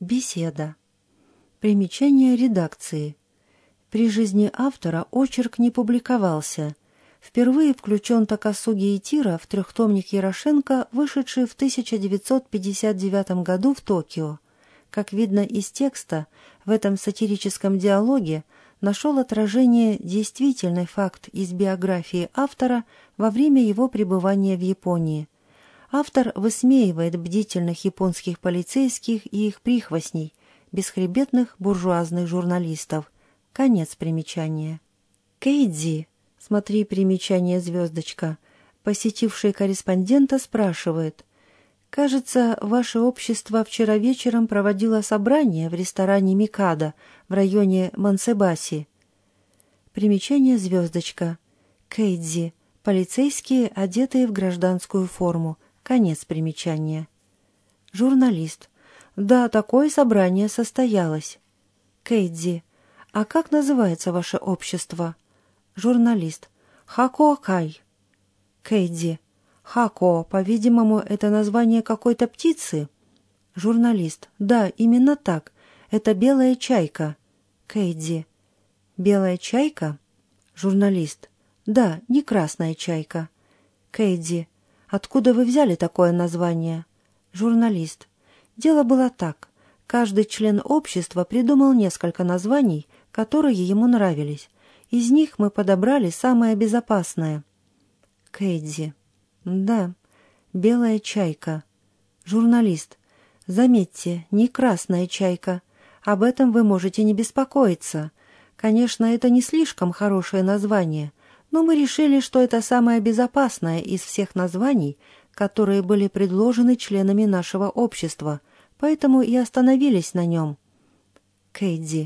Беседа. Примечание редакции. При жизни автора очерк не публиковался. Впервые включен Такасуги Итиро в трехтомник Ярошенко, вышедший в 1959 году в Токио. Как видно из текста, в этом сатирическом диалоге нашел отражение действительный факт из биографии автора во время его пребывания в Японии. Автор высмеивает бдительных японских полицейских и их прихвостней, бесхребетных буржуазных журналистов. Конец примечания. Кейдзи, смотри примечание звездочка, посетивший корреспондента, спрашивает: «Кажется, ваше общество вчера вечером проводило собрание в ресторане Микадо в районе Мансебаси». Примечание звездочка. Кейдзи. Полицейские, одетые в гражданскую форму. Конец примечания. Журналист. Да, такое собрание состоялось. Кейдзи. А как называется ваше общество? Журналист. Хакоакай. Кейдзи. Хако, по-видимому, это название какой-то птицы. Журналист. Да, именно так. Это белая чайка. Кейдзи. Белая чайка? Журналист. Да, не красная чайка. Кейдзи. Откуда вы взяли такое название? Журналист. Дело было так. Каждый член общества придумал несколько названий, которые ему нравились. Из них мы подобрали самое безопасное. Кейдзи. Да, белая чайка. Журналист. Заметьте, не красная чайка. Об этом вы можете не беспокоиться. Конечно, это не слишком хорошее название, но мы решили, что это самое безопасное из всех названий, которые были предложены членами нашего общества, поэтому и остановились на нем. Кейдзи.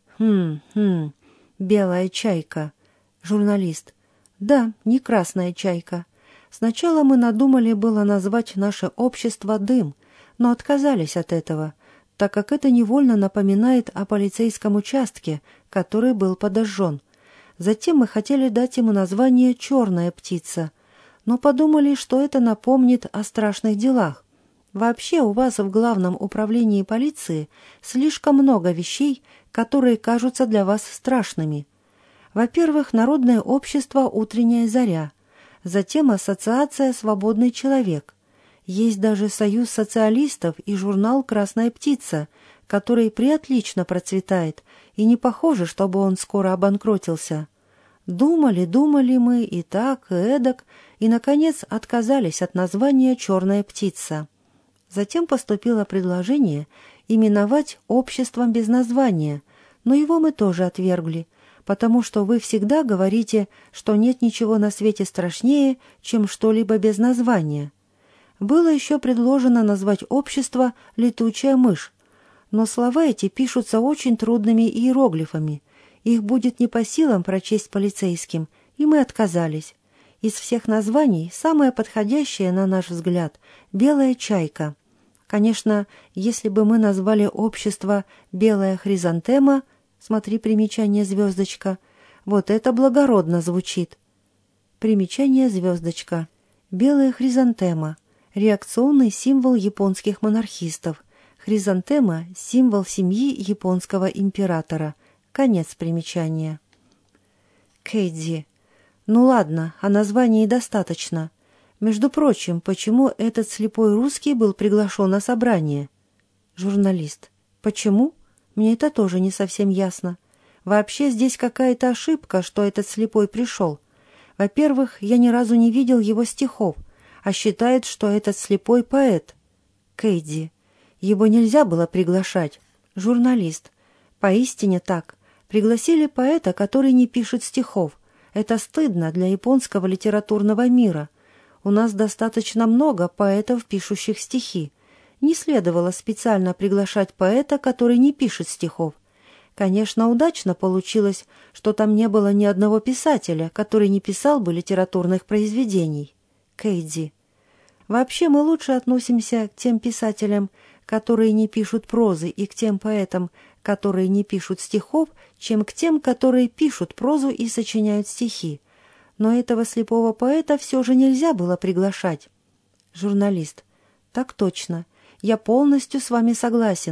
Белая чайка. Журналист. Да, не красная чайка. Сначала мы надумали было назвать наше общество «Дым», но отказались от этого, так как это невольно напоминает о полицейском участке, который был подожжен. Затем мы хотели дать ему название «Черная птица», но подумали, что это напомнит о страшных делах. Вообще у вас в Главном управлении полиции слишком много вещей, которые кажутся для вас страшными. Во-первых, Народное общество «Утренняя заря», затем Ассоциация «Свободный человек». Есть даже Союз социалистов и журнал «Красная птица», который преотлично процветает, и не похоже, чтобы он скоро обанкротился. Думали мы и так, и эдак, и, наконец, отказались от названия «Черная птица». Затем поступило предложение именовать обществом без названия, но его мы тоже отвергли, потому что вы всегда говорите, что нет ничего на свете страшнее, чем что-либо без названия. Было еще предложено назвать общество «Летучая мышь», но слова эти пишутся очень трудными иероглифами, их будет не по силам прочесть полицейским, и мы отказались. Из всех названий самое подходящее, на наш взгляд, «Белая чайка». Конечно, если бы мы назвали общество «Белая хризантема», смотри примечание звездочка, вот это благородно звучит. Примечание звездочка. Белая хризантема. Реакционный символ японских монархистов. Хризантема – символ семьи японского императора. Конец примечания. Кейдзи. Ну ладно, о названии достаточно. Между прочим, почему этот слепой русский был приглашен на собрание? Журналист. Почему? Мне это тоже не совсем ясно. Вообще здесь какая-то ошибка, что этот слепой пришел. Во-первых, я ни разу не видел его стихов, а считает, что этот слепой поэт. Кейдзи. Его нельзя было приглашать. Журналист. Поистине так. Пригласили поэта, который не пишет стихов. Это стыдно для японского литературного мира. У нас достаточно много поэтов, пишущих стихи. Не следовало специально приглашать поэта, который не пишет стихов. Конечно, удачно получилось, что там не было ни одного писателя, который не писал бы литературных произведений. Кейдзи. Вообще мы лучше относимся к тем писателям, которые не пишут прозы, и к тем поэтам, которые не пишут стихов, чем к тем, которые пишут прозу и сочиняют стихи. Но этого слепого поэта все же нельзя было приглашать. Журналист. Так точно. Я полностью с вами согласен.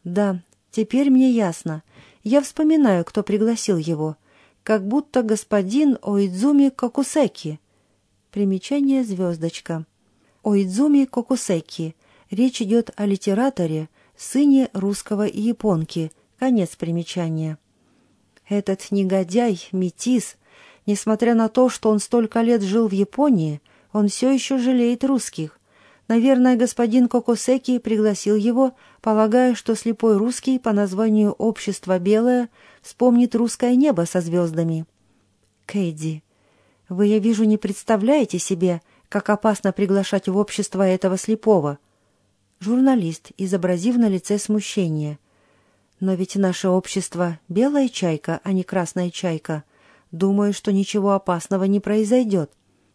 Да, теперь мне ясно. Я вспоминаю, кто пригласил его. Как будто господин Оидзуми Кокусеки. Примечание звездочка. Оидзуми Кокусеки. Речь идет о литераторе, сыне русского и японки. Конец примечания. Этот негодяй, метис, несмотря на то, что он столько лет жил в Японии, он все еще жалеет русских. Наверное, господин Кокусеки пригласил его, полагая, что слепой русский по названию «Общество белое» вспомнит русское небо со звездами. Кэдди, вы, я вижу, не представляете себе, как опасно приглашать в общество этого слепого. Журналист, изобразив на лице смущение. Но ведь наше общество — белая чайка, а не красная чайка. Думаю, что ничего опасного не произойдет.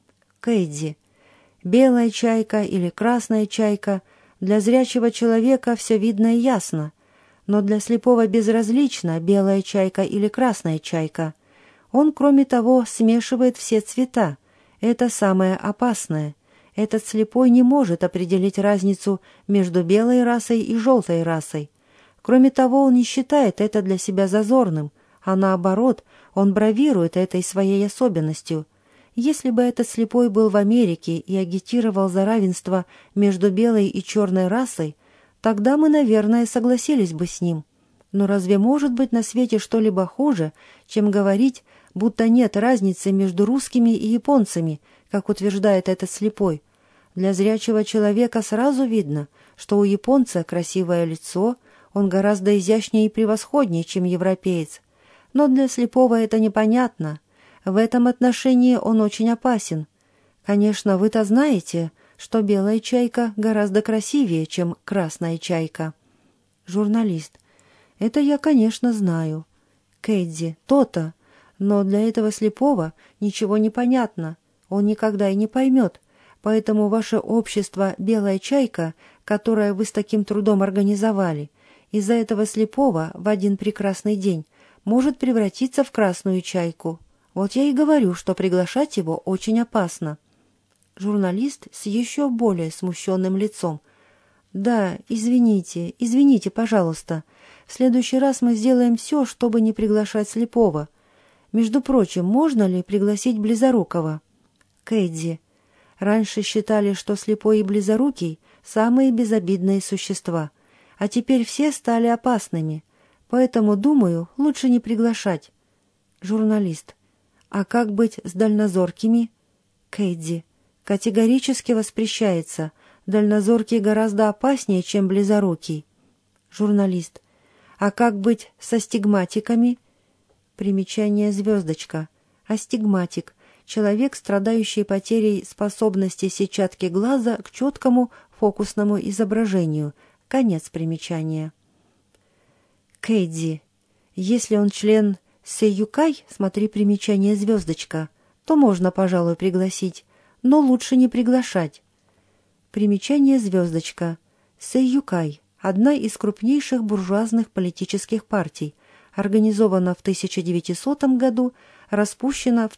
Кэдди, белая чайка или красная чайка — для зрячего человека все видно и ясно, но для слепого безразлично, белая чайка или красная чайка. Он, кроме того, смешивает все цвета. Это самое опасное. Этот слепой не может определить разницу между белой расой и желтой расой. Кроме того, он не считает это для себя зазорным, а наоборот, он бравирует этой своей особенностью. Если бы этот слепой был в Америке и агитировал за равенство между белой и черной расой, тогда мы, наверное, согласились бы с ним. Но разве может быть на свете что-либо хуже, чем говорить, будто нет разницы между русскими и японцами, как утверждает этот слепой? Для зрячего человека сразу видно, что у японца красивое лицо, он гораздо изящнее и превосходнее, чем европеец. Но для слепого это непонятно. В этом отношении он очень опасен. Конечно, вы-то знаете, что белая чайка гораздо красивее, чем красная чайка. Журналист. Это я, конечно, знаю. Кэдди. То-то. Но для этого слепого ничего не понятно. Он никогда и не поймет. Поэтому ваше общество «Белая чайка», которое вы с таким трудом организовали, из-за этого слепого в один прекрасный день может превратиться в красную чайку. Вот я и говорю, что приглашать его очень опасно. Журналист с еще более смущенным лицом. Да, извините, пожалуйста. В следующий раз мы сделаем все, чтобы не приглашать слепого. Между прочим, можно ли пригласить близорукого? Кэдди. Раньше считали, что слепой и близорукий – самые безобидные существа, а теперь все стали опасными. Поэтому, думаю, лучше не приглашать. Журналист. А как быть с дальнозоркими? Кэдди. Категорически воспрещается. Дальнозоркий гораздо опаснее, чем близорукий. Журналист. А как быть с астигматиками? Примечание звездочка. Астигматик. Человек, страдающий потерей способности сетчатки глаза к четкому фокусному изображению. Конец примечания. Кэдди. Если он член Сэйюкай, смотри примечание звездочка, то можно, пожалуй, пригласить, но лучше не приглашать. Примечание звездочка. Сэйюкай – одна из крупнейших буржуазных политических партий, организована в 1900 году, распущена в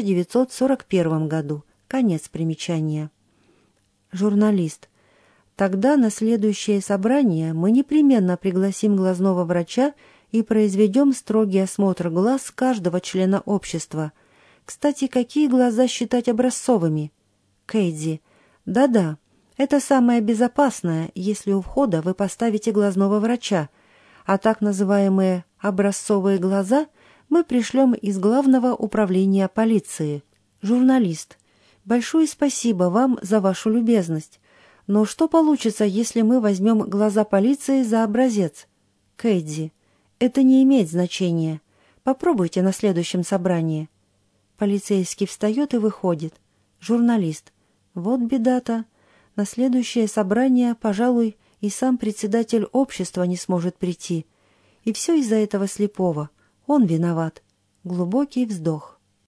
1941 году. Конец примечания. Журналист. Тогда на следующее собрание мы непременно пригласим глазного врача и произведем строгий осмотр глаз каждого члена общества. Кстати, какие глаза считать образцовыми? Кэдди. Да-да, это самое безопасное, если у входа вы поставите глазного врача, а так называемые образцовые глаза мы пришлем из Главного управления полиции. Журналист. Большое спасибо вам за вашу любезность. Но что получится, если мы возьмем глаза полиции за образец? Кэдди. Это не имеет значения. Попробуйте на следующем собрании. Полицейский встает и выходит. Журналист. Вот беда-то. На следующее собрание, пожалуй, и сам председатель общества не сможет прийти. И все из-за этого слепого. Он виноват. Глубокий вздох.